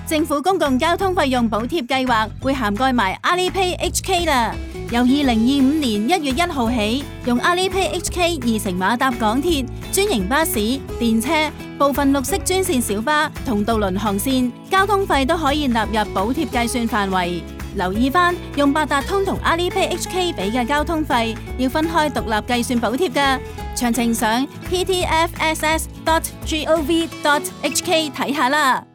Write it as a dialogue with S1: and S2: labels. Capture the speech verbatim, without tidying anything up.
S1: 政府公共交通費用補貼計劃會涵蓋埋 Alipay H K 啦。由二零二五年一月一號起，用 Alipay H K 二乘碼搭港鐵、專營巴士、電車、部分綠色專線小巴同渡輪航線，交通費都可以納入補貼計算範圍。留意返，用八達通同 Alipay H K 俾嘅交通費要分開獨立計算補貼㗎。詳情上 p t f s s dot gov dot h k 睇下啦。